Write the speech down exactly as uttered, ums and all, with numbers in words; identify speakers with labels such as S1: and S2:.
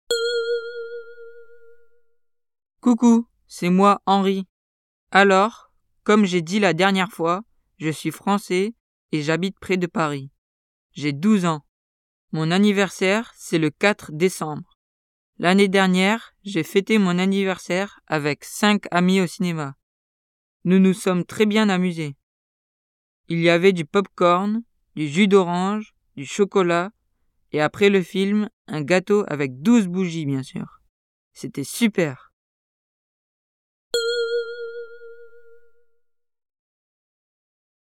S1: Coucou, c'est moi Henri. Alors, comme j'ai dit la dernière fois, je suis français et j'habite près de Paris. J'ai douze ans. Mon anniversaire, c'est le quatre décembre. L'année dernière, j'ai fêté mon anniversaire avec cinq amis au cinéma. Nous nous sommes très bien amusés. Il y avait du pop-corn, du jus d'orange, du chocolat et après le film, un gâteau avec douze bougies bien sûr. C'était super.